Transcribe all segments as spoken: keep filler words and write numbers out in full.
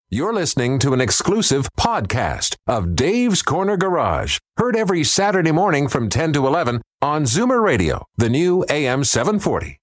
You're listening to an exclusive podcast of Dave's Corner Garage. Heard every Saturday morning from ten to eleven on Zoomer Radio, the new A M seven forty.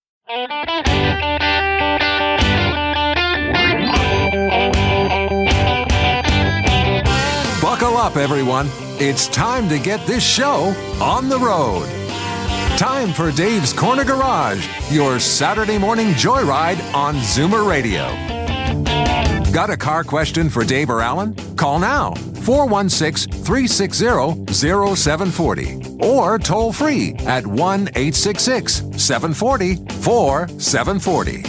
Buckle up, everyone. It's time to get this show on the road. Time for Dave's Corner Garage, your Saturday morning joyride on Zoomer Radio. Got a car question for Dave or Alan? Call now, four one six, three six zero, zero seven four zero, or toll free at one eight six six, seven four zero, four seven four zero.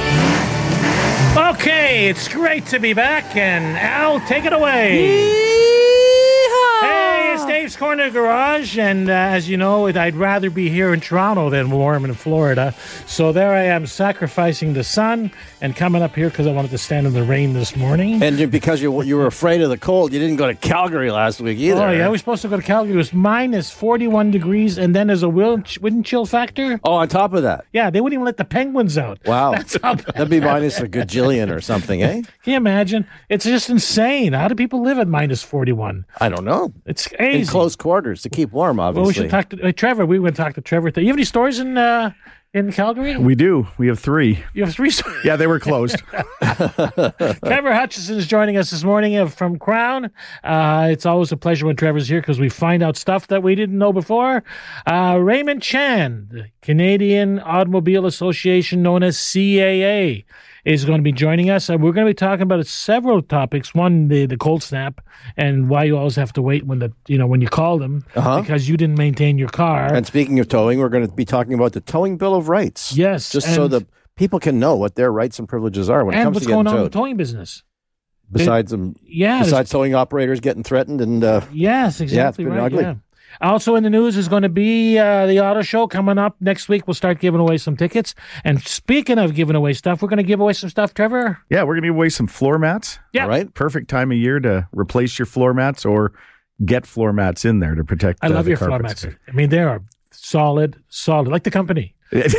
Okay, it's great to be back, and Al, take it away. Hey, it's Dave's Corner Garage, and uh, as you know, I'd rather be here in Toronto than warm in Florida. So there I am, sacrificing the sun and coming up here because I wanted to stand in the rain this morning. And because you you were afraid of the cold, you didn't go to Calgary last week either. Oh, yeah, we were supposed to go to Calgary. It was minus forty-one degrees, and then there's a wind, wind chill factor. Oh, on top of that? Yeah, they wouldn't even let the penguins out. Wow. That's how bad. That'd be minus a gajillion or something, eh? Can you imagine? It's just insane. How do people live at minus forty-one? I don't know. It's crazy. In close quarters to keep warm, obviously. Well, we should talk to uh, Trevor. We went to talk to Trevor. You have any stories in uh, in Calgary? We do. We have three. You have three stories? Yeah, they were closed. Trevor Hutchison is joining us this morning uh, from Crown. Uh, it's always a pleasure when Trevor's here because we find out stuff that we didn't know before. Uh, Raymond Chan, the Canadian Automobile Association, known as C A A, is going to be joining us. And we're going to be talking about several topics. One, the, the cold snap and why you always have to wait when the you know when you call them uh-huh. because you didn't maintain your car. And speaking of towing, we're going to be talking about the Towing Bill of Rights. Yes. Just so the people can know what their rights and privileges are when it comes to getting towed. And what's going on in the towing business. Besides them, yeah, besides towing operators getting threatened and uh, yes, exactly yeah, it's right. ugly. Yeah. Also in the news is going to be uh, the auto show coming up next week. We'll start giving away some tickets. And speaking of giving away stuff, we're going to give away some stuff, Trevor. Yeah, we're going to give away some floor mats. Yeah, all right. Perfect time of year to replace your floor mats or get floor mats in there to protect. I uh, love the your floor carpets. mats. I mean, they are solid, solid, like the company.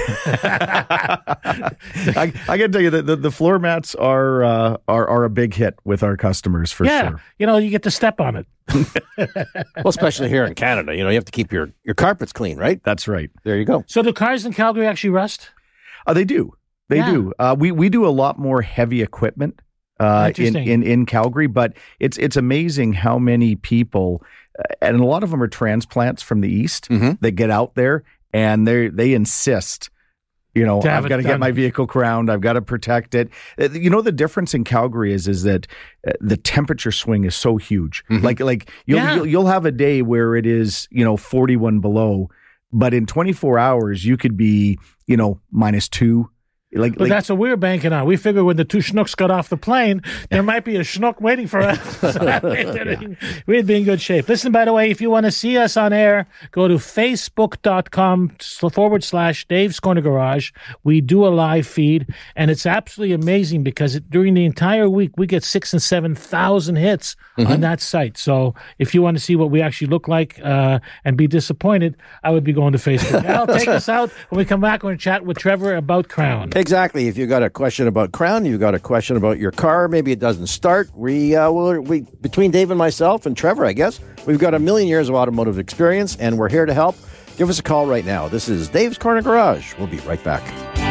I, I can tell you that the, the floor mats are, uh, are are a big hit with our customers for yeah. sure. You know, you get to step on it. Well, especially here in Canada, you know, you have to keep your, your carpets clean, right? That's right. There you go. So do cars in Calgary actually rust? Uh, they do. They Yeah. do. Uh, we we do a lot more heavy equipment uh, in, Interesting. in in Calgary, but it's it's amazing how many people, uh, and a lot of them are transplants from the east Mhm. that get out there and they they insist. You know, To have I've it got to get done. my vehicle crowned. I've got to protect it. Uh, You know, the difference in Calgary is is that uh, the temperature swing is so huge. Like like you'll, Yeah. you'll you'll have a day where it is you know forty-one below, but in twenty-four hours you could be you know minus two. Like, But like that's what we're banking on. We figure when the two schnooks got off the plane, there might be a schnook waiting for us. We'd be in good shape. Listen, by the way, if you want to see us on air, go to facebook.com forward slash Dave's Corner Garage. We do a live feed, and it's absolutely amazing because it, during the entire week, we get six and seven thousand hits on that site. So if you want to see what we actually look like uh, and be disappointed, I would be going to Facebook. Al, take us out. When we come back, we're going to chat with Trevor about Crown. Exactly. If you got a question about Crown, you've got a question about your car, maybe it doesn't start. We, uh, will we, between Dave and myself and Trevor, I guess, we've got a million years of automotive experience, and we're here to help. Give us a call right now. This is Dave's Corner Garage. We'll be right back.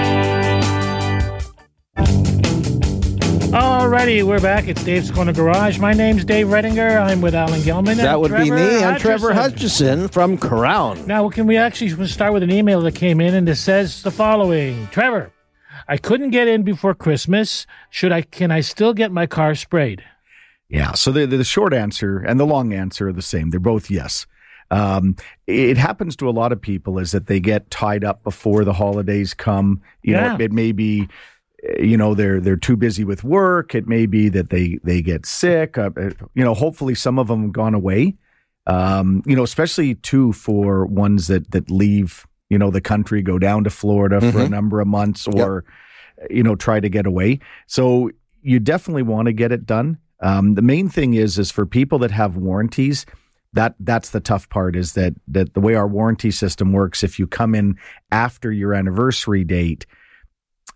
Alrighty, we're back. It's Dave's Corner Garage. My name's Dave Redinger. I'm with Alan Gelman. and That would be Trevor me. I'm Trevor Hutchison. Hutchison from Crown. Now, can we actually start with an email that came in, and it says the following. Trevor, I couldn't get in before Christmas. Should I? Can I still get my car sprayed? yeah. So the the short answer and the long answer are the same. They're both yes. Um, it happens to a lot of people is that they get tied up before the holidays come. You Yeah. know, it, it may be, you know, they're they're too busy with work. It may be that they they get sick. Uh, you know, hopefully some of them have gone away. Um, you know, especially too for ones that that leave, you know, the country, go down to Florida for a number of months, or you know, try to get away. So you definitely want to get it done. Um, the main thing is is for people that have warranties. That that's the tough part is that that the way our warranty system works, if you come in after your anniversary date,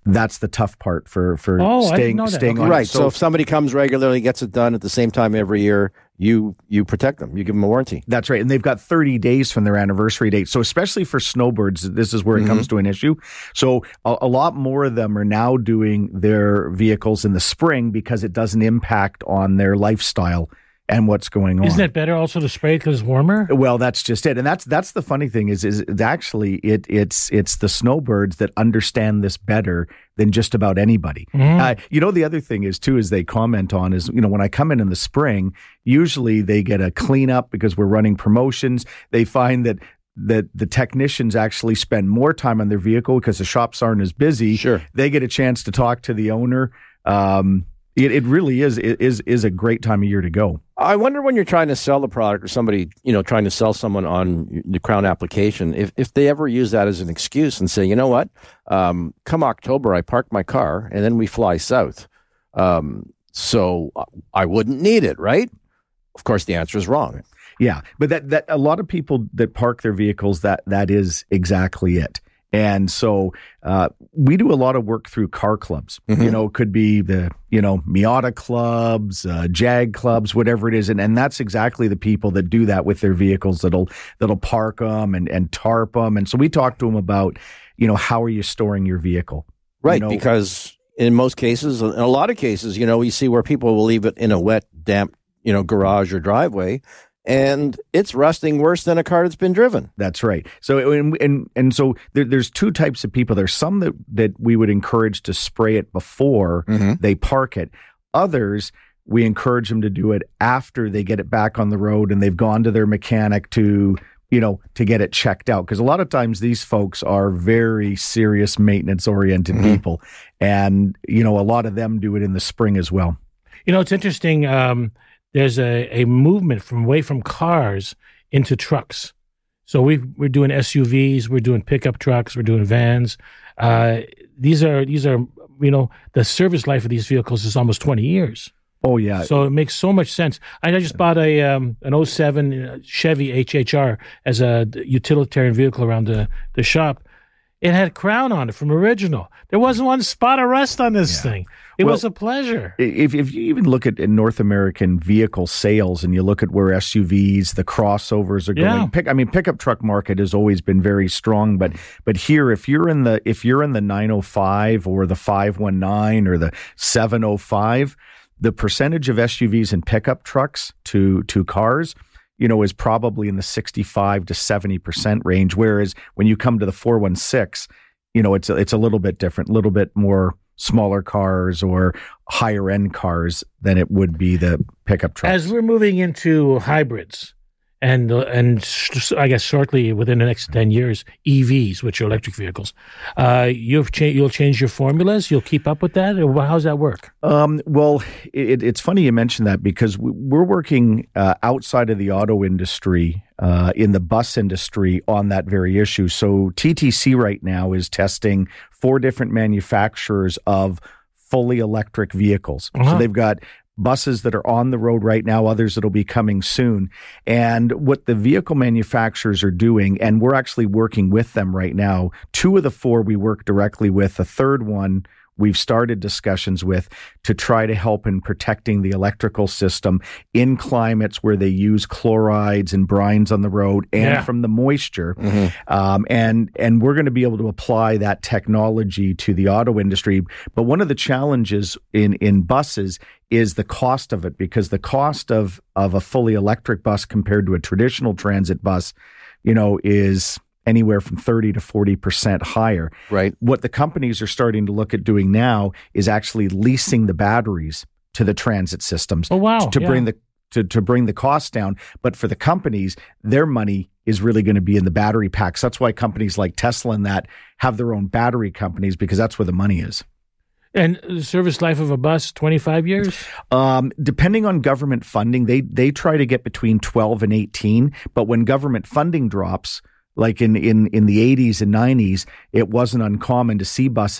That's the tough part for for Oh, I didn't staying know that. staying Okay. on. Right. So, if somebody comes regularly, gets it done at the same time every year, you you protect them. You give them a warranty. That's right. And they've got thirty days from their anniversary date. So especially for snowbirds, this is where it Mm-hmm. comes to an issue. So a, a lot more of them are now doing their vehicles in the spring because it doesn't impact on their lifestyle and what's going on. Isn't it better also to spray it because it's warmer? Well, that's just it, and that's that's the funny thing is is it's actually it it's it's the snowbirds that understand this better than just about anybody. Mm-hmm. Uh, you know, the other thing is too is they comment on is you know when I come in in the spring, usually they get a cleanup because we're running promotions. They find that that the technicians actually spend more time on their vehicle because the shops aren't as busy. Sure. They get a chance to talk to the owner. Um, it, it really is it is is a great time of year to go. I wonder when you're trying to sell the product or somebody, you know, trying to sell someone on the Crown application, if, if they ever use that as an excuse and say, you know what, um, come October, I park my car and then we fly south. Um, so I wouldn't need it, right? Of course, the answer is wrong. Yeah, but that that a lot of people that park their vehicles, that that is exactly it. And so uh, we do a lot of work through car clubs. Mm-hmm. You know, it could be the, you know, Miata clubs, uh, Jag clubs, whatever it is. And, and that's exactly the people that do that with their vehicles that'll that'll park them and, and tarp them. And so we talk to them about, you know, how are you storing your vehicle? Right, You know, because in most cases, in a lot of cases, you know, we see where people will leave it in a wet, damp, you know, garage or driveway, and it's rusting worse than a car that's been driven. That's right. So and and, and so there, there's two types of people. There's some that, that we would encourage to spray it before Mm-hmm. they park it. Others, we encourage them to do it after they get it back on the road and they've gone to their mechanic to, you know, to get it checked out. Because a lot of times these folks are very serious maintenance-oriented Mm-hmm. people. And, you know, a lot of them do it in the spring as well. You know, it's interesting. Um, there's a, a movement from away from cars into trucks. So we we're doing S U Vs, we're doing pickup trucks, we're doing vans. Uh, these are these are you know the service life of these vehicles is almost twenty years. Oh, yeah. So it makes so much sense. I just bought a um, an oh seven Chevy H H R as a utilitarian vehicle around the, the shop. It had Crown on it from original. There wasn't one spot of rust on this Yeah. thing. It Well, was a pleasure. If if you even look at in North American vehicle sales and you look at where S U Vs, the crossovers are going, Yeah. pick, I mean, pickup truck market has always been very strong, but but here, if you're in the if you're in the nine oh five or the five one nine or the seven oh five, the percentage of S U Vs and pickup trucks to to cars, you know, is probably in the sixty-five to seventy percent range. Whereas when you come to the four one six, you know, it's a, it's a little bit different, a little bit more smaller cars or higher end cars than it would be the pickup trucks. As we're moving into hybrids, and uh, and sh- I guess shortly within the next ten years, E Vs, which are electric vehicles, uh, you've cha- you'll change your formulas. You'll keep up with that, or how's that work? Um, well, it, it's funny you mentioned that because we- we're working uh, outside of the auto industry, uh, in the bus industry on that very issue. So T T C right now is testing four different manufacturers of fully electric vehicles. Uh-huh. So they've got buses that are on the road right now, others that'll be coming soon. And what the vehicle manufacturers are doing, and we're actually working with them right now, two of the four we work directly with, the third one we've started discussions with to try to help in protecting the electrical system in climates where they use chlorides and brines on the road and Yeah. from the moisture. Um, and, and we're going to be able to apply that technology to the auto industry. But one of the challenges in, in buses is the cost of it, because the cost of, of a fully electric bus compared to a traditional transit bus, you know, is anywhere from thirty to forty percent higher. Right. What the companies are starting to look at doing now is actually leasing the batteries to the transit systems Oh wow! to yeah. bring the to, to bring the cost down. But for the companies, their money is really going to be in the battery packs. That's why companies like Tesla and that have their own battery companies, because that's where the money is. And the service life of a bus, twenty-five years? Um, depending on government funding, they they try to get between twelve and eighteen. But when government funding drops, like in, in, in the eighties and nineties, it wasn't uncommon to see buses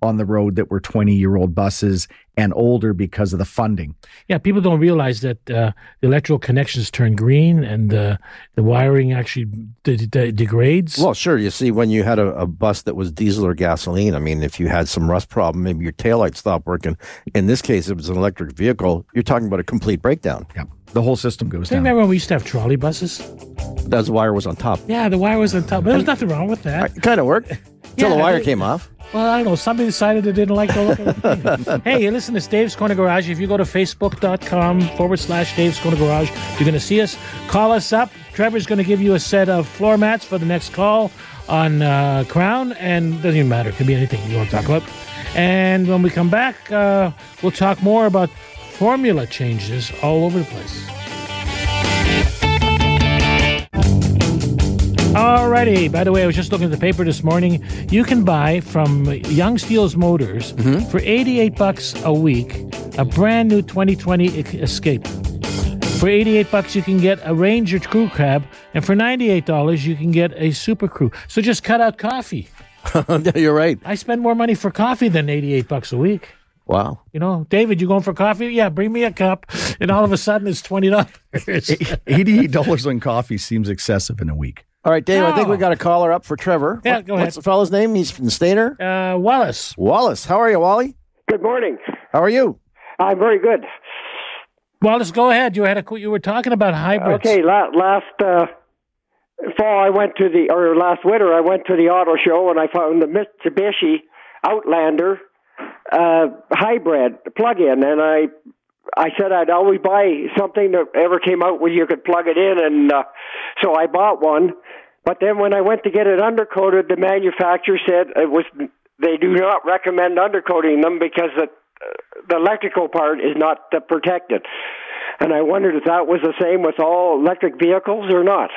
on the road that were twenty-year-old buses and older because of the funding. Yeah, people don't realize that uh, the electrical connections turn green and uh, the wiring actually de- de- degrades. Well, sure. You see, when you had a, a bus that was diesel or gasoline, I mean, if you had some rust problem, maybe your taillight stopped working. In this case, it was an electric vehicle. You're talking about a complete breakdown. Yeah, the whole system goes Do you down. remember when we used to have trolley buses? That's the wire was on top. Yeah, the wire was on top. But there was nothing wrong with that. It kind of worked until Yeah, the wire they- came off. Well, I don't know. Somebody decided they didn't like the look of the thing. Hey, you listen to Dave's Corner Garage. If you go to facebook.com forward slash Dave's Corner Garage, you're going to see us. Call us up. Trevor's going to give you a set of floor mats for the next call on uh, Crown. And it doesn't even matter. It could be anything you want to talk about. And when we come back, uh, we'll talk more about formula changes all over the place. Alrighty. By the way, I was just looking at the paper this morning. You can buy from Young Steels Motors Mm-hmm. for eighty-eight bucks a week a brand new twenty twenty Escape. For eighty-eight bucks, you can get a Ranger Crew Cab, and for ninety-eight dollars, you can get a Super Crew. So just cut out coffee. You're right. I spend more money for coffee than eighty-eight bucks a week. Wow. You know, David, you going for coffee? Yeah, bring me a cup. And all of a sudden, it's twenty dollars. eighty-eight dollars on coffee seems excessive in a week. All right, Dave, I think No. we got a caller up for Trevor. Yeah, What- go ahead. What's the fellow's name? He's from Stainer? Uh, Wallace. Wallace. How are you, Wally? Good morning. How are you? I'm very good. Wallace, go ahead. You had a you were talking about hybrids. Okay, la- last uh, fall I went to the, or last winter I went to the auto show and I found the Mitsubishi Outlander uh, hybrid plug-in, and I I said I'd always buy something that ever came out where you could plug it in, and uh, so I bought one. But then when I went to get it undercoated, the manufacturer said it was they do not recommend undercoating them because the, the electrical part is not uh, protected. And I wondered if that was the same with all electric vehicles or not.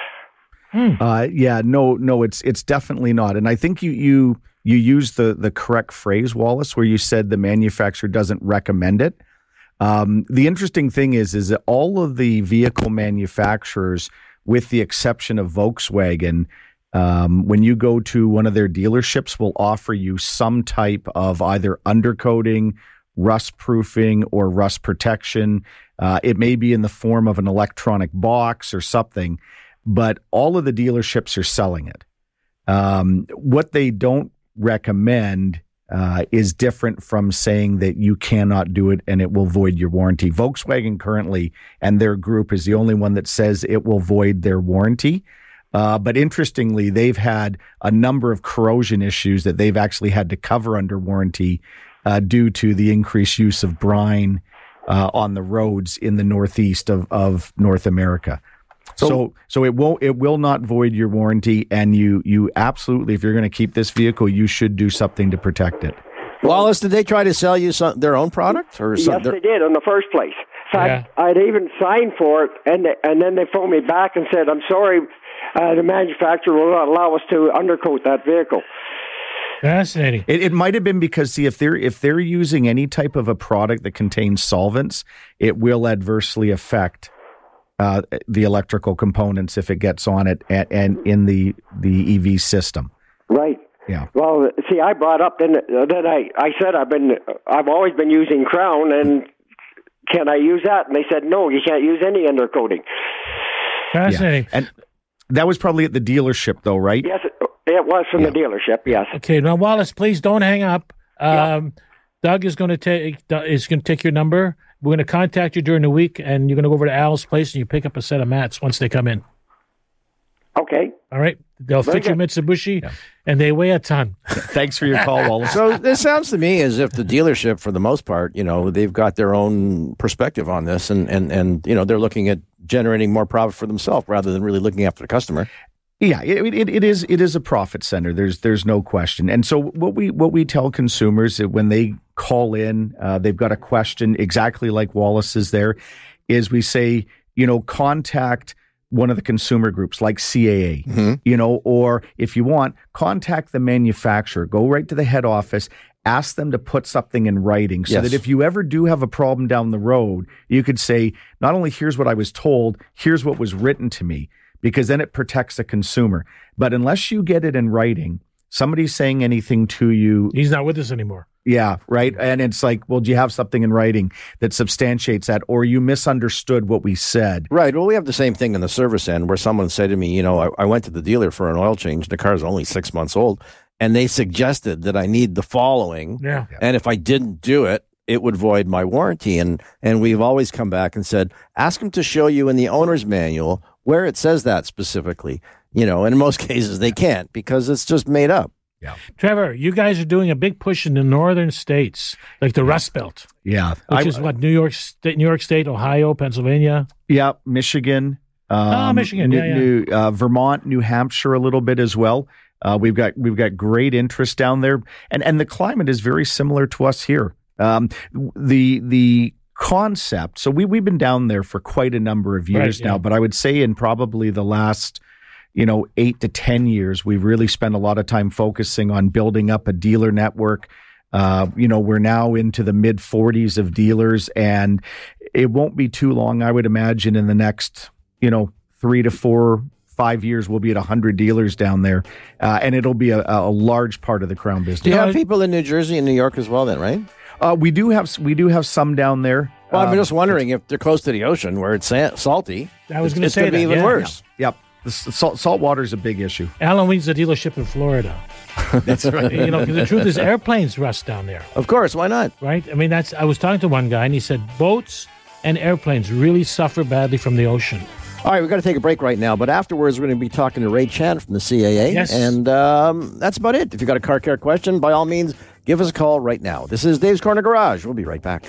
Uh, yeah, no, no, it's it's definitely not. And I think you you you used the the correct phrase, Wallace, where you said the manufacturer doesn't recommend it. Um, the interesting thing is, is that all of the vehicle manufacturers, with the exception of Volkswagen, um, when you go to one of their dealerships, will offer you some type of either undercoating, rust proofing, or rust protection. Uh, it may be in the form of an electronic box or something, but all of the dealerships are selling it. Um, what they don't recommend uh, is different from saying that you cannot do it and it will void your warranty. Volkswagen currently, and their group, is the only one that says it will void their warranty. Uh, but interestingly, they've had a number of corrosion issues that they've actually had to cover under warranty uh, due to the increased use of brine uh, on the roads in the northeast of, of North America. So, so, so it will it will not void your warranty, and you you absolutely, if you're going to keep this vehicle, you should do something to protect it. Wallace, did they try to sell you some, their own product? Or Yes, some, they did in the first place. So Yeah. I'd, I'd even signed for it, and they, and then they phoned me back and said, "I'm sorry, uh, the manufacturer will not allow us to undercoat that vehicle." Fascinating. It, it might have been because, see, if they're if they're using any type of a product that contains solvents, it will adversely affect uh, the electrical components if it gets on it and, and in the the E V system. Right. Yeah. Well, see, I brought up then. Then I, I said I've been I've always been using Crown, and can I use that? And they said no, you can't use any undercoating. Fascinating. And that was probably at the dealership, though, right? Yes, it, it was from Yeah. the dealership. Yes. Okay, now Wallace, please don't hang up. Um, Doug is going to take is going to take your number. We're going to contact you during the week, and you're going to go over to Al's place and you pick up a set of mats once they come in. Okay. All right, they'll Very fit your good. Mitsubishi, and they weigh a ton. Thanks for your call, Wallace. So this sounds to me as if the dealership, for the most part, you know, they've got their own perspective on this, and, and, and you know, they're looking at generating more profit for themselves rather than really looking after the customer. Yeah, it, it, it is it is a profit center. There's there's no question. And so what we what we tell consumers is when they call in, uh, they've got a question exactly like Wallace is there, is we say, you know, contact one of the consumer groups like C A A, Mm-hmm. you know, or if you want, contact the manufacturer. Go right to the head office. Ask them to put something in writing so Yes. that if you ever do have a problem down the road, you could say, not only here's what I was told, here's what was written to me, because then it protects the consumer. But unless you get it in writing, somebody's saying anything to you. He's not with us anymore. Yeah, right. And it's like, well, do you have something in writing that substantiates that, or you misunderstood what we said? Right. Well, we have the same thing in the service end where someone said to me, you know, I, I went to the dealer for an oil change. The car's only six months old. And they suggested that I need the following. Yeah. And if I didn't do it, it would void my warranty. And and we've always come back and said, ask them to show you in the owner's manual where it says that specifically. You know, and in most cases they can't because it's just made up. Yeah. Trevor, you guys are doing a big push in the northern states, like the Rust Belt. Yeah. Which I, is what, New York State, New York State, Ohio, Pennsylvania? Yeah, Michigan. Um, oh, Michigan, New, yeah, yeah. New, uh, Vermont, New Hampshire a little bit as well. Uh, we've got we've got great interest down there. And and the climate is very similar to us here. Um, the the concept, so we, we've been down there for quite a number of years Right, now, yeah. but I would say in probably the last you know, eight to ten years, we've really spent a lot of time focusing on building up a dealer network. Uh, you know, we're now into the mid forties of dealers, and it won't be too long, I would imagine, in the next, you know, three to four, five years, we'll be at one hundred dealers down there, uh, and it'll be a, a large part of the Crown business. Do you have people in New Jersey and New York as well then, right? Uh, we do have we do have some down there. Well, I'm Um, just wondering if they're close to the ocean where it's sa- salty. I was it's- gonna it's say gonna be that, even yeah. worse. Yep. The s- salt, salt water is a big issue. Alan Ween's a dealership in Florida. That's right. You know, 'cause the truth is airplanes rust down there, Of course, why not? right? I mean, that's. I was talking to one guy, and he said boats and airplanes really suffer badly from the ocean. All right, we've got to take a break right now, but afterwards we're going to be talking to Ray Chan from the C A A. Yes. And um, that's about it. If you've got a car care question, by all means, give us a call right now. This is Dave's Corner Garage. We'll be right back.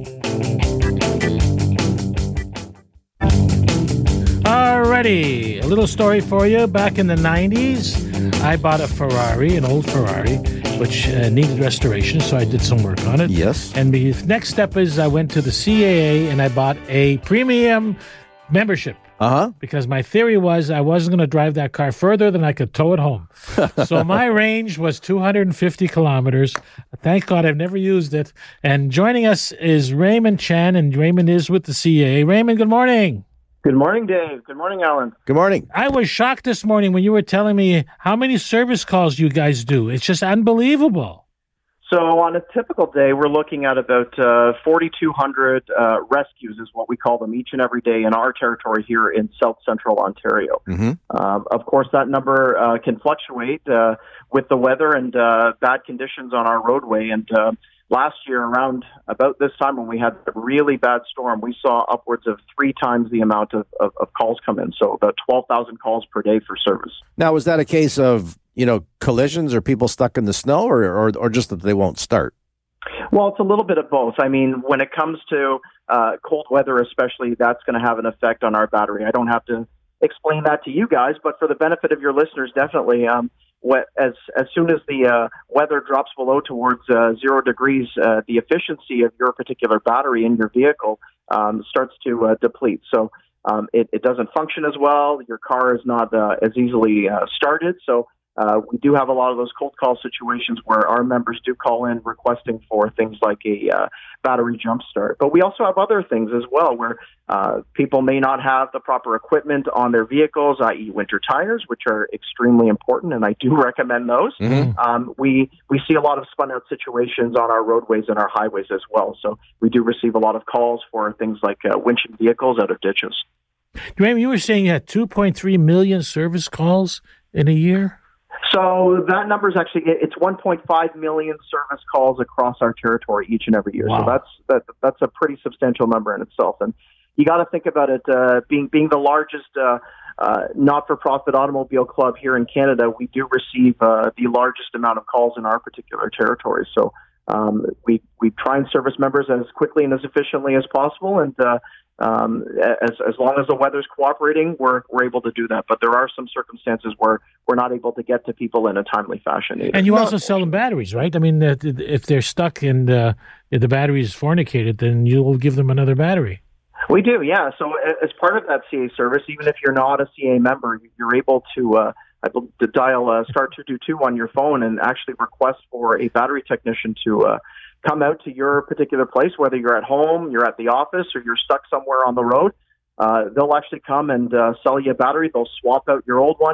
Alrighty, a little story for you. Back in the nineties, I bought a Ferrari, an old Ferrari, which uh, needed restoration, so I did some work on it. Yes. And the next step is I went to the C A A and I bought a premium membership. Uh-huh. Because my theory was I wasn't going to drive that car further than I could tow it home. So my range was two hundred fifty kilometers. Thank God I've never used it. And joining us is Raymond Chan, and Raymond is with the C A A. Raymond, good morning. Good morning, Dave. Good morning, Alan. Good morning. I was shocked this morning when you were telling me how many service calls you guys do. It's just unbelievable. So on a typical day, we're looking at about uh, forty-two hundred uh, rescues is what we call them each and every day in our territory here in South Central Ontario. Mm-hmm. Um, of course, that number uh, can fluctuate uh, with the weather and uh, bad conditions on our roadway. And uh, last year, around about this time when we had a really bad storm, we saw upwards of three times the amount of, of, of calls come in. So about twelve thousand calls per day for service. Now, was that a case of, you know, collisions or people stuck in the snow or, or, or just that they won't start? Well, it's a little bit of both. I mean, when it comes to uh, cold weather especially, that's going to have an effect on our battery. I don't have to explain that to you guys, but for the benefit of your listeners, definitely, um, what, as as soon as the uh, weather drops below towards uh, zero degrees, uh, the efficiency of your particular battery in your vehicle um, starts to uh, deplete. So um, it, it doesn't function as well. Your car is not uh, as easily uh, started. So Uh, we do have a lot of those cold call situations where our members do call in requesting for things like a uh, battery jump start. But we also have other things as well where uh, people may not have the proper equipment on their vehicles, that is winter tires, which are extremely important, and I do recommend those. Mm-hmm. Um, we, we see a lot of spun out situations on our roadways and our highways as well. So we do receive a lot of calls for things like uh, winching vehicles out of ditches. Raymond, you were saying you had two point three million service calls in a year? So that number is actually, it's one point five million service calls across our territory each and every year. Wow. So that's that, that's a pretty substantial number in itself. And you got to think about it uh, being being the largest uh, uh, not-for-profit automobile club here in Canada. We do receive uh, the largest amount of calls in our particular territory. So um, we we try and service members as quickly and as efficiently as possible, and uh, Um, as as long as the weather's cooperating, we're we're able to do that. But there are some circumstances where we're not able to get to people in a timely fashion either. And you also sell them batteries, right? I mean, uh, if they're stuck and uh, if the battery is fornicated, then you'll give them another battery. We do, yeah. So as part of that C A service, even if you're not a C A member, you're able to uh, I believe, to dial uh, star two two two on your phone and actually request for a battery technician to uh, come out to your particular place, whether you're at home, you're at the office, or you're stuck somewhere on the road. Uh, they'll actually come and uh, sell you a battery. They'll swap out your old one.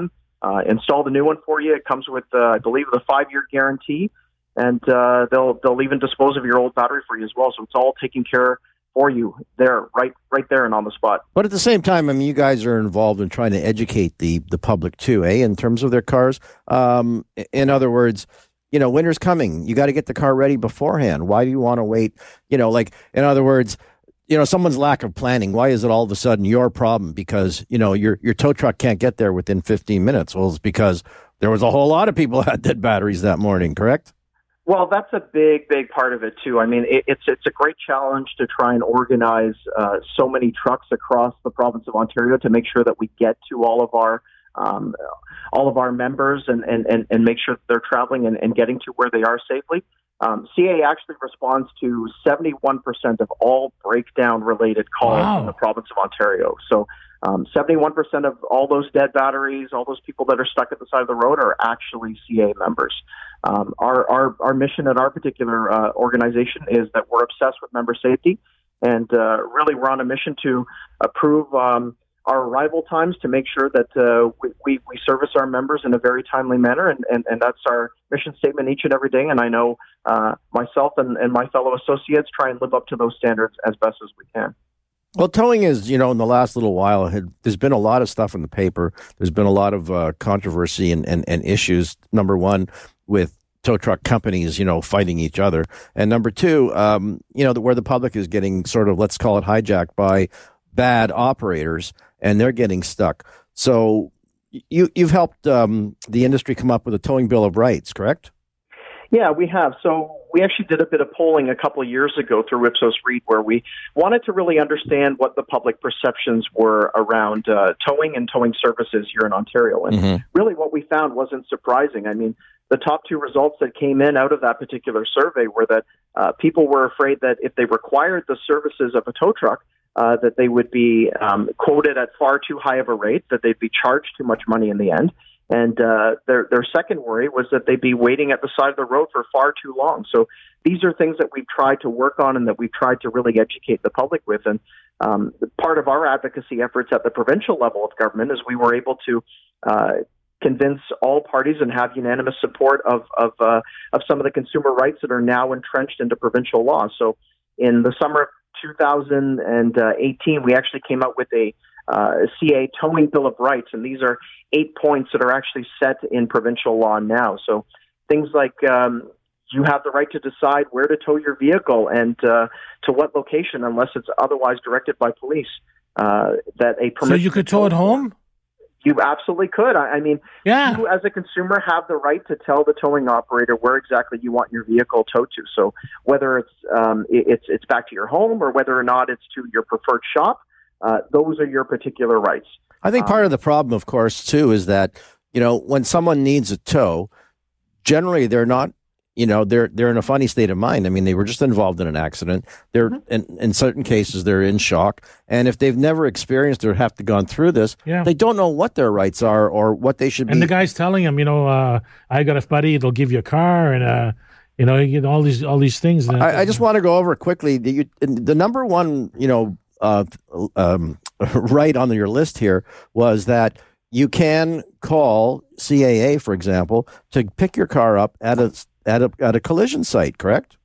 uh, install the new one for you. It comes with, uh, I believe, the five-year guarantee, and uh, they'll they'll even dispose of your old battery for you as well. So it's all taken care for you there, right right there and on the spot. But at the same time, I mean, you guys are involved in trying to educate the the public too, eh, in terms of their cars. Um, in other words, you know, winter's coming. You got to get the car ready beforehand. Why do you want to wait? You know, like, in other words, you know, someone's lack of planning. Why is it all of a sudden your problem? Because, you know, your your tow truck can't get there within fifteen minutes. Well, it's because there was a whole lot of people that had dead batteries that morning, correct? Well, that's a big, big part of it, too. I mean, it, it's it's a great challenge to try and organize uh, so many trucks across the province of Ontario to make sure that we get to all of our um, all of our members and, and, and, and make sure that they're traveling and, and getting to where they are safely. Um, C A A actually responds to seventy-one percent of all breakdown-related calls Wow. in the province of Ontario. So um, seventy-one percent of all those dead batteries, all those people that are stuck at the side of the road are actually C A A members. Um, our, our, our mission at our particular uh, organization is that we're obsessed with member safety, and uh, really we're on a mission to approve um, our arrival times to make sure that uh, we, we, we service our members in a very timely manner, and, and, and that's our mission statement each and every day. And I know uh, myself and, and my fellow associates try and live up to those standards as best as we can. Well, towing is, you know, in the last little while, had, there's been a lot of stuff in the paper. There's been a lot of uh, controversy and, and, and issues. Number one, with tow truck companies, you know, fighting each other. And number two, um, you know, the, where the public is getting sort of, let's call it hijacked by bad operators, and they're getting stuck. So you, you've helped um, the industry come up with a towing bill of rights, correct? Yeah, we have. So we actually did a bit of polling a couple of years ago through Ipsos Reid, where we wanted to really understand what the public perceptions were around uh, towing and towing services here in Ontario. And Mm-hmm. really what we found wasn't surprising. I mean, the top two results that came in out of that particular survey were that uh, people were afraid that if they required the services of a tow truck, uh, that they would be um, quoted at far too high of a rate, that they'd be charged too much money in the end. And uh, their their second worry was that they'd be waiting at the side of the road for far too long. So these are things that we've tried to work on and that we've tried to really educate the public with. And um, part of our advocacy efforts at the provincial level of government is we were able to uh, convince all parties and have unanimous support of of, uh, of some of the consumer rights that are now entrenched into provincial law. So in the summer of two thousand eighteen, we actually came out with a Uh, C A towing bill of rights, and these are eight points that are actually set in provincial law now. So things like um, you have the right to decide where to tow your vehicle and uh, to what location, unless it's otherwise directed by police. Uh, that a So you could tow it home? You absolutely could. I, I mean, Yeah. you as a consumer have the right to tell the towing operator where exactly you want your vehicle towed to. So whether it's um, it, it's it's back to your home or whether or not it's to your preferred shop. Uh, those are your particular rights. I think part um, of the problem, of course, too, is that, you know, when someone needs a tow, generally they're not, you know, they're they're in a funny state of mind. I mean, they were just involved in an accident. They're mm-hmm. in, in certain cases they're in shock, and if they've never experienced or have to gone through this, yeah. they don't know what their rights are or what they should and be. And the guy's telling them, you know, uh, I got a buddy, they'll give you a car, and uh, you know, you get all these all these things. That, I, I just want to go over quickly. The, you, the number one, you know. Uh, um, right on your list here was that you can call C A A, for example, to pick your car up at a at a at a collision site. Correct?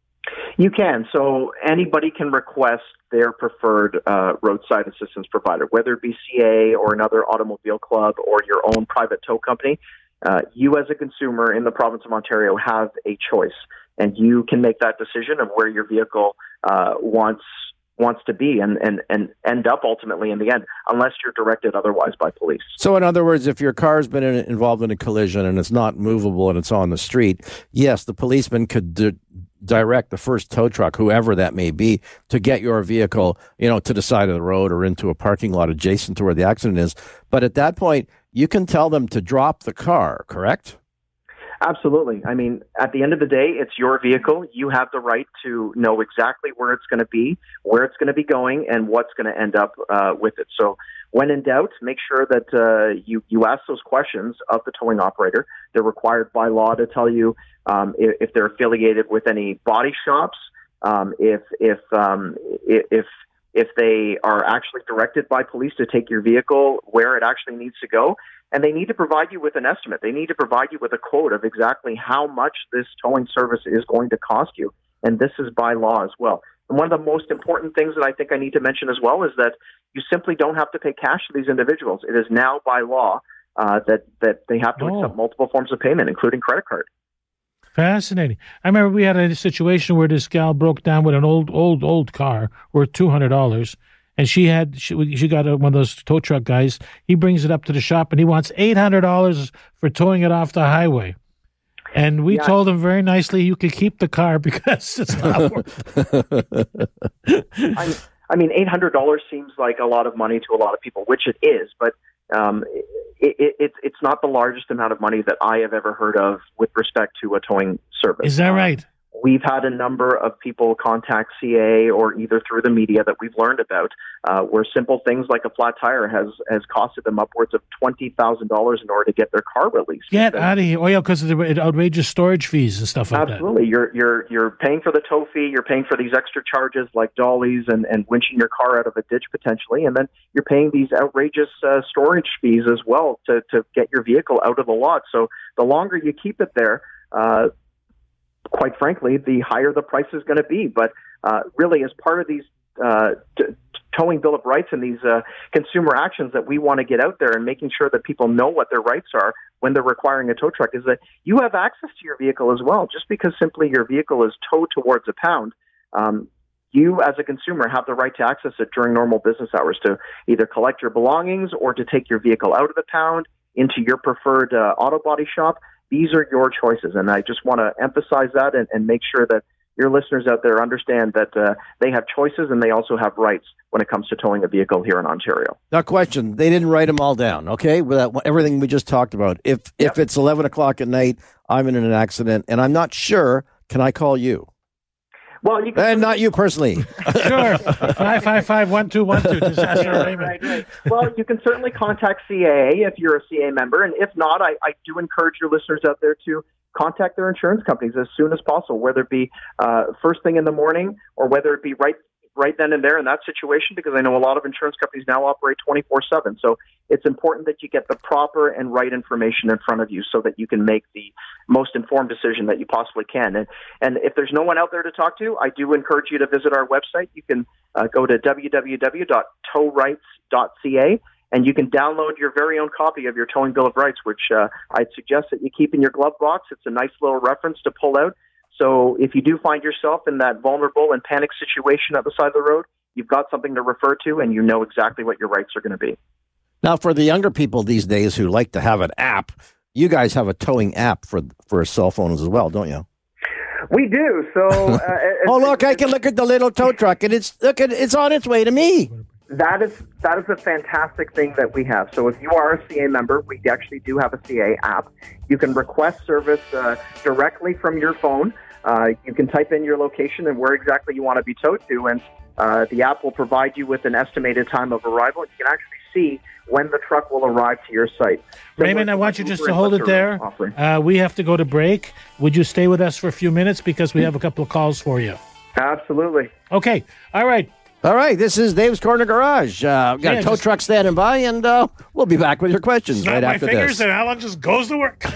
You can. So anybody can request their preferred uh, roadside assistance provider, whether it be C A A or another automobile club or your own private tow company. Uh, you, as a consumer in the province of Ontario, have a choice, and you can make that decision of where your vehicle uh, wants. wants to be and, and, and end up ultimately in the end, unless you're directed otherwise by police. So in other words, if your car's been in, involved in a collision and it's not movable and it's on the street, yes, the policeman could di- direct the first tow truck, whoever that may be, to get your vehicle, you know, to the side of the road or into a parking lot adjacent to where the accident is. But at that point, you can tell them to drop the car, correct? Absolutely. I mean, at the end of the day, it's your vehicle. You have the right to know exactly where it's going to be, where it's going to be going, and what's going to end up uh, with it. So when in doubt, make sure that uh, you, you ask those questions of the towing operator. They're required by law to tell you um, if, if they're affiliated with any body shops, um, if if um, if if they are actually directed by police to take your vehicle where it actually needs to go. And they need to provide you with an estimate. They need to provide you with a quote of exactly how much this towing service is going to cost you. And this is by law as well. And one of the most important things that I think I need to mention as well is that you simply don't have to pay cash to these individuals. It is now by law uh, that, that they have to Oh. accept multiple forms of payment, including credit card. Fascinating. I remember we had a situation where this gal broke down with an old, old, old car worth two hundred dollars. And she had, she, she got a, one of those tow truck guys. He brings it up to the shop and he wants eight hundred dollars for towing it off the highway. And we Yeah. told him very nicely, you could keep the car because it's not worth it. I, I mean, eight hundred dollars seems like a lot of money to a lot of people, which it is, but um, it, it, it, it's not the largest amount of money that I have ever heard of with respect to a towing service. Is that Uh, right? We've had a number of people contact C A A or either through the media that we've learned about, uh, where simple things like a flat tire has, has costed them upwards of twenty thousand dollars in order to get their car released. Get And out of here. Oh, yeah, because of the outrageous storage fees and stuff like absolutely. You're, you're, you're paying for the tow fee, you're paying for these extra charges like dollies and, and winching your car out of a ditch potentially, and then you're paying these outrageous uh, storage fees as well to, to get your vehicle out of the lot. So the longer you keep it there, uh, quite frankly, the higher the price is going to be. But uh, really, as part of these uh, t- towing Bill of Rights and these uh, consumer actions that we want to get out there and making sure that people know what their rights are when they're requiring a tow truck is that you have access to your vehicle as well. Just because simply your vehicle is towed towards a pound, um, you as a consumer have the right to access it during normal business hours to either collect your belongings or to take your vehicle out of the pound into your preferred uh, auto body shop. These are your choices, and I just want to emphasize that and, and make sure that your listeners out there understand that uh, they have choices and they also have rights when it comes to towing a vehicle here in Ontario. Now, question: they didn't write them all down, okay? With that, everything we just talked about. If Yep. if it's eleven o'clock at night, I'm in an accident, and I'm not sure, can I call you? Well, you can And not you personally. Sure. five five five, one two one two. Disaster Raymond. right, right. Well, you can certainly contact C A A if you're a C A A member, and if not, I, I do encourage your listeners out there to contact their insurance companies as soon as possible, whether it be uh, first thing in the morning or whether it be right right then and there in that situation, because I know a lot of insurance companies now operate twenty-four seven. So it's important that you get the proper and right information in front of you so that you can make the most informed decision that you possibly can. And, and if there's no one out there to talk to, I do encourage you to visit our website. You can uh, go to w w w dot tow rights dot c a and you can download your very own copy of your Towing Bill of Rights, which uh, I'd suggest that you keep in your glove box. It's a nice little reference to pull out. So if you do find yourself in that vulnerable and panic situation at the side of the road, you've got something to refer to and you know exactly what your rights are going to be. Now, for the younger people these days who like to have an app, you guys have a towing app for for cell phones as well, don't you? We do. So, uh, Oh, look, I can look at the little tow truck, and it's look at it's on its way to me. That is that is a fantastic thing that we have. So if you are a C A member, we actually do have a C A app. You can request service uh, directly from your phone. Uh, you can type in your location and where exactly you want to be towed to, and uh, the app will provide you with an estimated time of arrival. And you can actually see when the truck will arrive to your site. Raymond, I want you just to hold it there. Uh, we have to go to break. Would you stay with us for a few minutes because we have a couple of calls for you? Absolutely. Okay. All right. All right, this is Dave's Corner Garage. Uh, we've got Yeah, a tow just- truck standing by, and uh, we'll be back with your questions Snap right my after fingers this. and Alan just goes to work.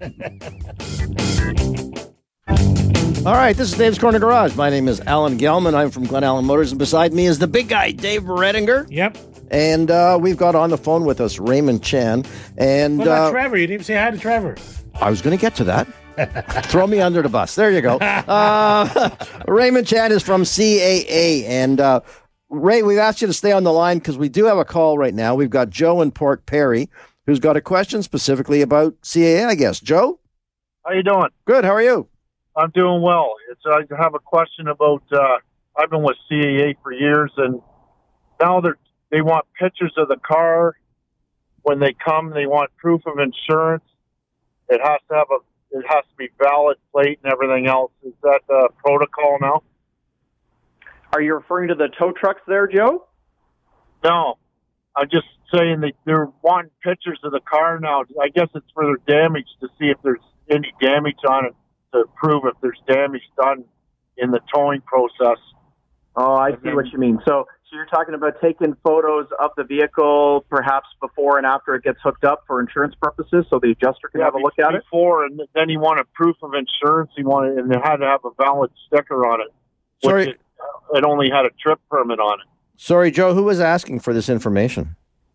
All right, this is Dave's Corner Garage. My name is Alan Gelman. I'm from Glen Allen Motors, and beside me is the big guy, Dave Redinger. Yep. And uh, we've got on the phone with us Raymond Chan. And What about uh, Trevor? You didn't even say hi to Trevor. I was going to get to that. Throw me under the bus. There you go. Uh, Raymond Chan is from C A A. And uh, Ray, we've asked you to stay on the line because we do have a call right now. We've got Joe in Port Perry who's got a question specifically about C A A, I guess. Joe? How you doing? Good. How are you? I'm doing well. It's I have a question about. Uh, I've been with C A A for years, and now they they want pictures of the car when they come. They want proof of insurance. It has to have a. It has to be valid plate and everything else. Is that the protocol now? Are you referring to the tow trucks there, Joe? No, I'm just saying that they're wanting pictures of the car now. I guess it's for their damage to see if there's any damage on it to prove if there's damage done in the towing process. Oh, I see what you mean. So, So you're talking about taking photos of the vehicle, perhaps before and after it gets hooked up for insurance purposes, so the adjuster can yeah, have a look at it? Before, and then he wanted proof of insurance. He wanted, and it had to have a valid sticker on it. Sorry. It, it only had a trip permit on it. Sorry, Joe, who was asking for this information?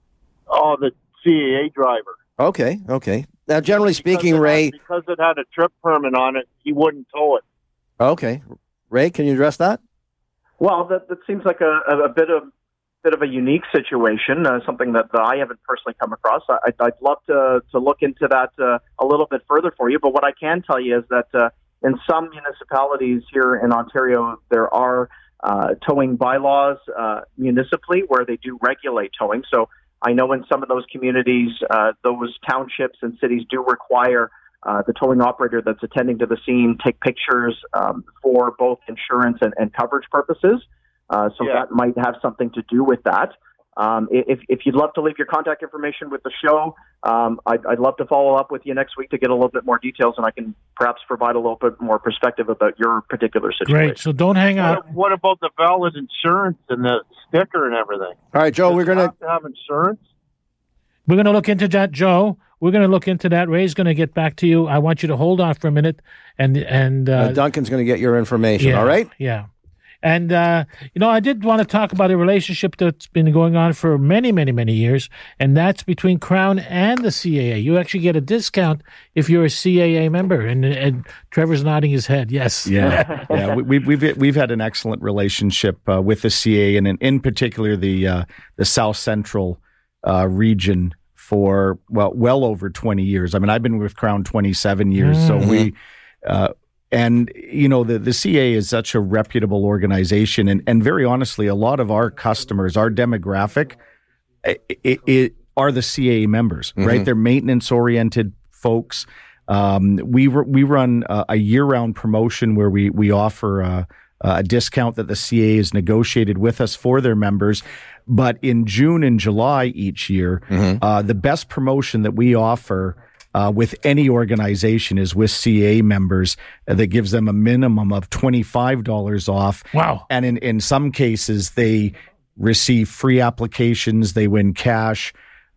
Oh, the C A A driver. Okay, okay. Now, generally speaking, because Ray... Had, because it had a trip permit on it, he wouldn't tow it. Okay. Ray, can you address that? Well, that, that seems like a, a, a bit of bit of a unique situation, uh, something that, that I haven't personally come across. I, I'd love to, to look into that uh, a little bit further for you, but what I can tell you is that uh, in some municipalities here in Ontario, there are uh, towing bylaws uh, municipally where they do regulate towing. So I know in some of those communities, uh, those townships and cities do require uh, the towing operator that's attending to the scene take pictures um, for both insurance and, and coverage purposes. Uh, so yeah. that might have something to do with that. Um, if, if you'd love to leave your contact information with the show, um, I'd, I'd love to follow up with you next week to get a little bit more details, and I can perhaps provide a little bit more perspective about your particular situation. Great. So don't hang up. What, what about the valid insurance and the sticker and everything? All right, Joe, Does we're it going have to have insurance. We're going to look into that, Joe. We're going to look into that. Ray's going to get back to you. I want you to hold on for a minute, and and uh, uh, Duncan's going to get your information. yeah, All right. Yeah. And, uh, you know, I did want to talk about a relationship that's been going on for many, many, many years, and that's between Crown and the C A A. You actually get a discount if you're a C A A member, and, and Trevor's nodding his head. Yes. Yeah, yeah. We, we've we've we've had an excellent relationship uh, with the C A A, and in, in particular the uh, the South Central uh, region for well well over twenty years. I mean, I've been with Crown twenty-seven years, mm-hmm. so we. Uh, And, you know, the, the C A A is such a reputable organization. And, and very honestly, a lot of our customers, our demographic, it, it, are the C A A members, mm-hmm. right? They're maintenance-oriented folks. Um, we we run a, a year-round promotion where we, we offer a, a discount that the C A A has negotiated with us for their members. But in June and July each year, mm-hmm. uh, the best promotion that we offer Uh, with any organization is with C A A members uh, that gives them a minimum of twenty-five dollars off. Wow. And in, in some cases, they receive free applications, they win cash,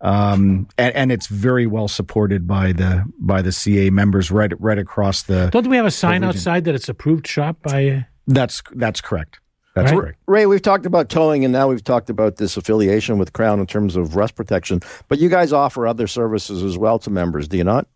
um, and, and it's very well supported by the by the C A A members right right across the. Don't we have a sign outside that it's approved shop by? That's that's correct. That's right. correct. Ray, we've talked about towing, and now we've talked about this affiliation with Crown in terms of rust protection. But you guys offer other services as well to members, do you not?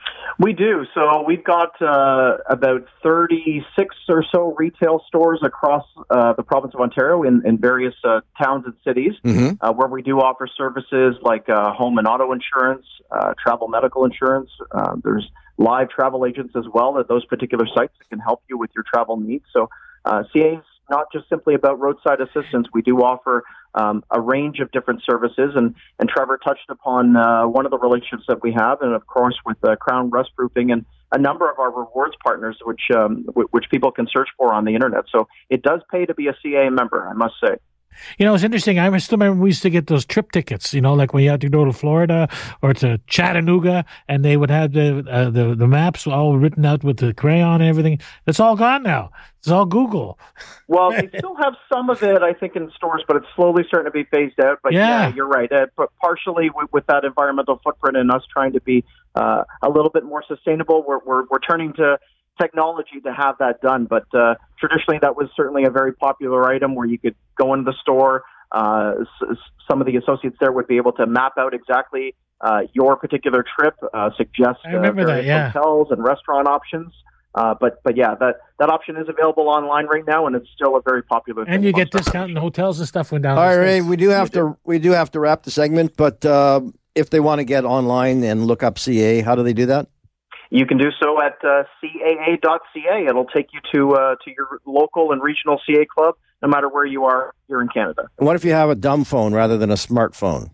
We do. So we've got uh, about thirty-six or so retail stores across uh, the province of Ontario in, in various uh, towns and cities mm-hmm. uh, where we do offer services like uh, home and auto insurance, uh, travel medical insurance. Uh, there's live travel agents as well at those particular sites that can help you with your travel needs. So uh, C A A's not just simply about roadside assistance. We do offer um, a range of different services, and, and Trevor touched upon uh, one of the relationships that we have, and of course with uh, Crown Rust Proofing and a number of our rewards partners, which um, w- which people can search for on the internet. So it does pay to be a C A A member, I must say. You know, it's interesting. I still remember we used to get those trip tickets, you know, like when you had to go to Florida or to Chattanooga, and they would have the uh, the, the maps all written out with the crayon and everything. It's all gone now. It's all Google. Well, they still have some of it, I think, in stores, but it's slowly starting to be phased out. But yeah, yeah you're right. Uh, but partially with, with that environmental footprint and us trying to be uh, a little bit more sustainable, we're we're, we're turning to technology to have that done. But uh, traditionally, that was certainly a very popular item where you could go into the store. Uh, s- some of the associates there would be able to map out exactly uh, your particular trip, uh, suggest I remember uh, that, yeah. hotels and restaurant options. Uh, but but yeah, that, that option is available online right now, and it's still a very popular thing. And you get discount in hotels and stuff when down. All right, Ray, we do have to we do have to wrap the segment, but uh, if they want to get online and look up C A A, how do they do that? You can do so at uh, C A A dot C A. It'll take you to uh, to your local and regional C A A club, no matter where you are here in Canada. And what if you have a dumb phone rather than a smartphone?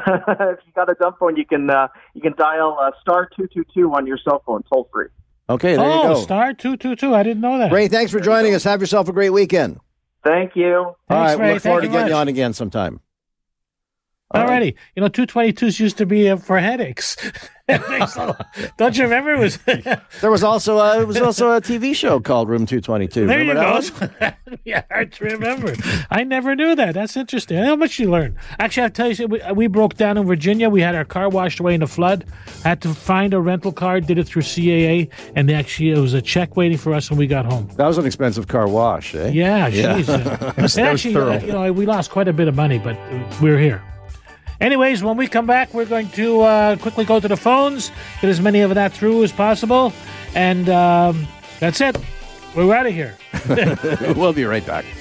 If you got a dumb phone, you can uh, you can dial uh, star two two two on your cell phone, toll free. Okay, there oh, you go. star two two two. I didn't know that. Ray, thanks for joining us. Have yourself a great weekend. Thank you. All Thanks, right, Ray. we look forward Thank to you getting you much. on again sometime. Alrighty. You know, two twenty-twos used to be uh, for headaches. Don't you remember? It was There was also a, it was also a T V show called Room two twenty-two. There Remember you that go. Yeah, hard to remember. I never knew that. That's interesting. How much you learn. Actually, I'll tell you, we, we broke down in Virginia. We had our car washed away in a flood. Had to find a rental car. Did it through C A A, and they actually it was a check waiting for us when we got home. That was an expensive car wash, eh? Yeah, jeez. Yeah. actually, uh, you know, we lost quite a bit of money, but we're here. Anyways, when we come back, we're going to uh, quickly go to the phones, get as many of that through as possible, and um, that's it. We're out of here. We'll be right back.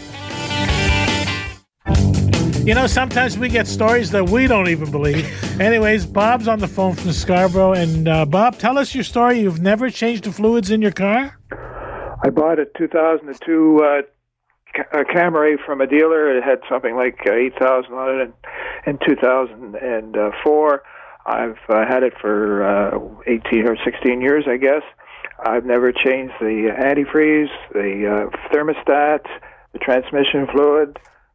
You know, sometimes we get stories that we don't even believe. Anyways, Bob's on the phone from Scarborough, and uh, Bob, tell us your story. You've never changed the fluids in your car? I bought a two thousand two uh, a Camry from a dealer. It had something like uh, eight thousand on it in, in two thousand four. I've uh, had it for uh, eighteen or sixteen years, I guess. I've never changed the antifreeze, the uh, thermostat, the transmission fluid,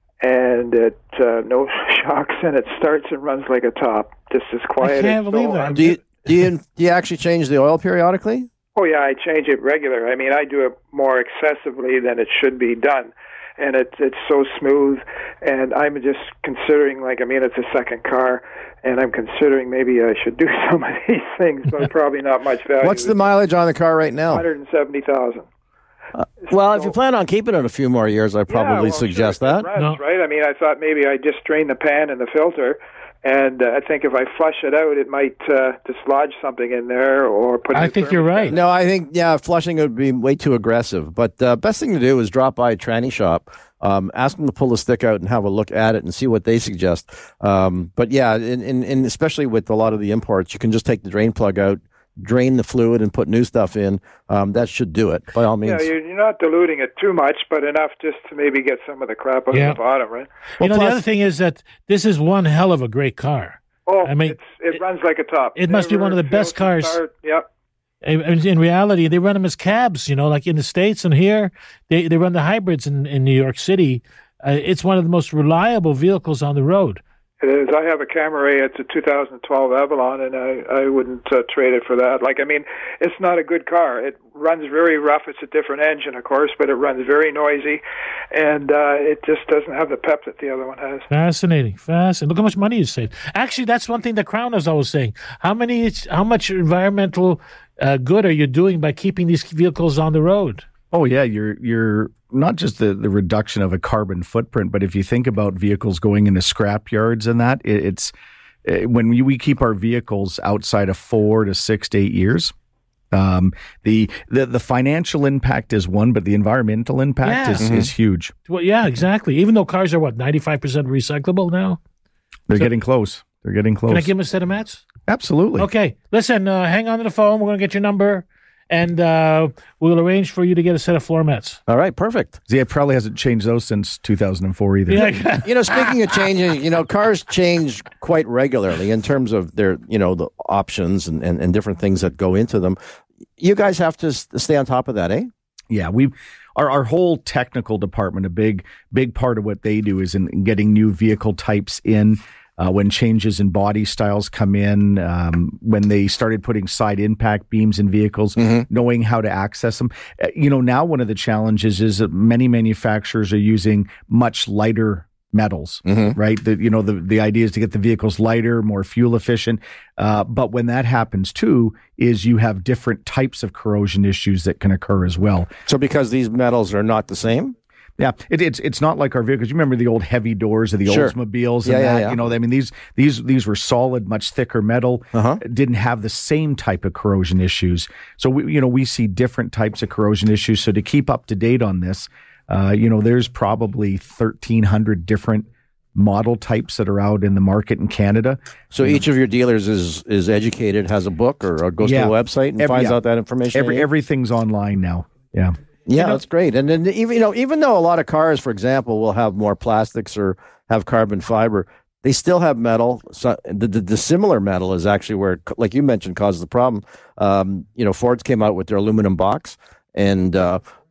and it uh, no shocks, and it starts and runs like a top. Just as quiet. I can't as believe so that. Do you, do you do you actually change the oil periodically? Oh, yeah, I change it regular. I mean, I do it more excessively than it should be done. And it, it's so smooth. And I'm just considering, like, I mean, it's a second car, and I'm considering maybe I should do some of these things, but probably not much value. What's the mileage on the car right now? one hundred seventy thousand. Uh, well, if you plan on keeping it a few more years, I'd probably yeah, well, suggest sure, that. Runs, no. Right? I mean, I thought maybe I'd just drain the pan and the filter. And uh, I think if I flush it out, it might uh, dislodge something in there or put. I think you're right. No, I think yeah, flushing would be way too aggressive. But uh, best thing to do is drop by a tranny shop, um, ask them to pull the stick out and have a look at it and see what they suggest. Um, but yeah, in, in, in especially with a lot of the imports, you can just take the drain plug out, drain the fluid, and put new stuff in. Um, that should do it by all means. Yeah, you're, you're not diluting it too much, but enough just to maybe get some of the crap out Yeah. of the bottom, right? You know, plus- the other thing is that this is one hell of a great car. Oh, I mean, it's, it, it runs like a top. it must be Never one of the best fails to cars. start. Yep. In, in reality, they run them as cabs, you know, like in the States and here. They, they run the hybrids in, in New York City. Uh, it's one of the most reliable vehicles on the road. It is. I have a Camry. It's a two thousand twelve Avalon, and I, I wouldn't uh, trade it for that. Like, I mean, it's not a good car. It runs very rough. It's a different engine, of course, but it runs very noisy, and uh, it just doesn't have the pep that the other one has. Fascinating, fascinating. Look how much money you saved. Actually, that's one thing that Crown is always saying. How many? How much environmental uh, good are you doing by keeping these vehicles on the road? Oh yeah, you're you're not just the, the reduction of a carbon footprint, but if you think about vehicles going into scrap yards and that, it, it's it, when we, we keep our vehicles outside of four to six to eight years. Um, the, the the financial impact is one, but the environmental impact Yeah. is, Mm-hmm. is huge. Well, yeah, exactly. Even though cars are what ninety-five percent recyclable now. They're So- getting close. They're getting close. Can I give them a set of mats? Absolutely. Okay, listen. Uh, hang on to the phone. We're going to get your number, and uh, we'll arrange for you to get a set of floor mats. All right, perfect. See, it probably hasn't changed those since two thousand four either. Yeah. You know, speaking of changing, you know, cars change quite regularly in terms of their, you know, the options and, and, and different things that go into them. You guys have to s- stay on top of that, eh? Yeah, we our our whole technical department, a big big part of what they do is in, in getting new vehicle types in. Uh, when changes in body styles come in, um, when they started putting side impact beams in vehicles, knowing how to access them. Uh, you know, now one of the challenges is that many manufacturers are using much lighter metals, right? The, you know, the, the idea is to get the vehicles lighter, more fuel efficient. Uh, but when that happens too, is you have different types of corrosion issues that can occur as well. So because these metals are not the same? Yeah, it, it's it's not like our vehicles. You remember the old heavy doors of the Sure. Oldsmobiles and Yeah, yeah, that. yeah. You know, I mean these these these were solid, much thicker metal. Uh-huh. Didn't have the same type of corrosion issues. So we you know we see different types of corrosion issues. So to keep up to date on this, uh, you know, there's probably thirteen hundred different model types that are out in the market in Canada. So each of your dealers is is educated, has a book, or, or goes Yeah. to a website and Every- finds yeah. out that information. Every eh? everything's online now. Yeah. Yeah, that's great. And then even you know, even though a lot of cars, for example, will have more plastics or have carbon fiber, they still have metal. So the, the, the similar metal is actually where, like you mentioned, causes the problem. Um, you know, Ford's came out with their aluminum box, and uh,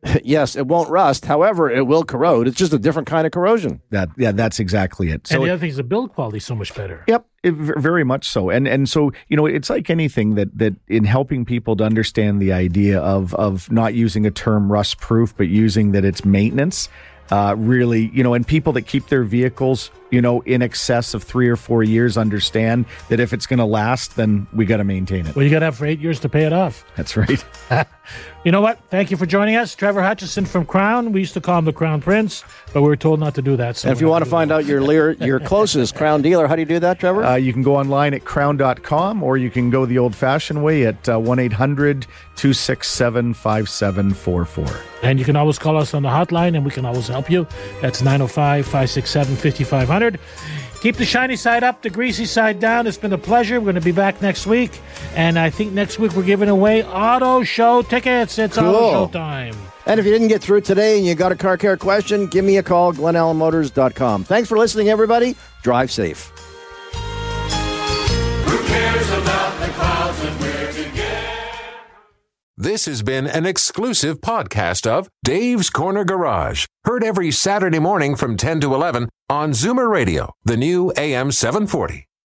Yes, it won't rust. However, it will corrode. It's just a different kind of corrosion. That yeah, that's exactly it. So and the other thing is the build quality is so much better. Yep, it, very much so. And and so, you know, it's like anything that that in helping people to understand the idea of of not using a term rust proof, but using that it's maintenance. Uh, really, you know, and people that keep their vehicles, you know, in excess of three or four years understand that if it's going to last, then we got to maintain it. Well, you got to have for eight years to pay it off. That's right. You know what? Thank you for joining us. Trevor Hutchison from Crown. We used to call him the Crown Prince, but we were told not to do that. So and if you want to find that. out your lear, your closest Crown dealer, how do you do that, Trevor? Uh, you can go online at crown dot com, or you can go the old-fashioned way at uh, one eight hundred two six seven five seven four four. And you can always call us on the hotline, and we can always help you. That's nine oh five, five six seven, five five zero zero. Keep the shiny side up, the greasy side down. It's been a pleasure. We're going to be back next week. And I think next week we're giving away auto show tickets. It's cool. auto show time. And if you didn't get through today and you got a car care question, give me a call, glen allen motors dot com. Thanks for listening, everybody. Drive safe. Who cares about the clouds when we're together? This has been an exclusive podcast of Dave's Corner Garage. Heard every Saturday morning from ten to eleven on Zoomer Radio, the new A M seven forty.